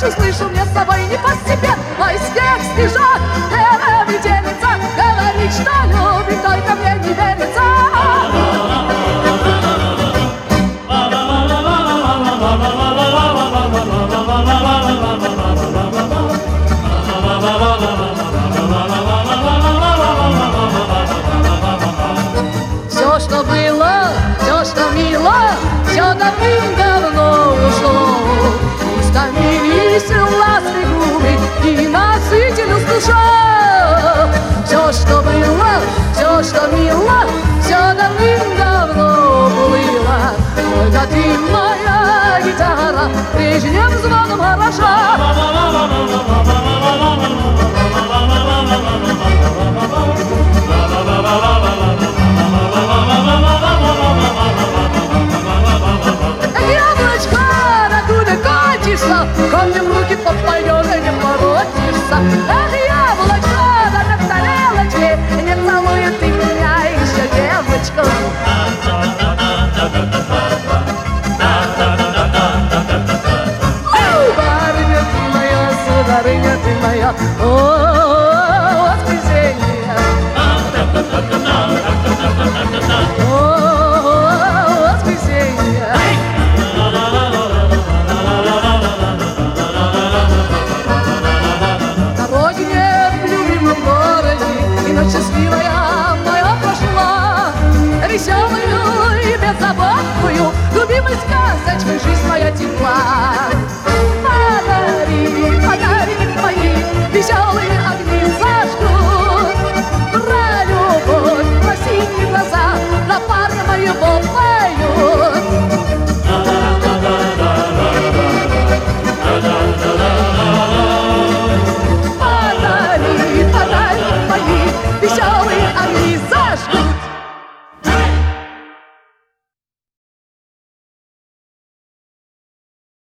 слышу, слышу, мне с собой не по себе. Мой снег, снежок, белая метелица говорит, что любит, только мне не верится. Все, что было, все, что мило, все давным-давно ушло. Истомились ласты губы и насытилась душа. Все, что было, все, что мило, все давным-давно было. Только ты, моя гитара, прежним звоном хороша. Яблочко, откуда катишься? Камнем в руки попадешь и не воротишься. Эх, яблочко, да на тарелочке, не целует ты меня еще, девочка. Барыня ты моя, сударыня ты моя, о, воскресенье. О, воскресенье. Дороги нет в любимом городе, и ночь счастливая моя прошла. Веселую и беззаботную, любимой сказочкой жизнь моя текла.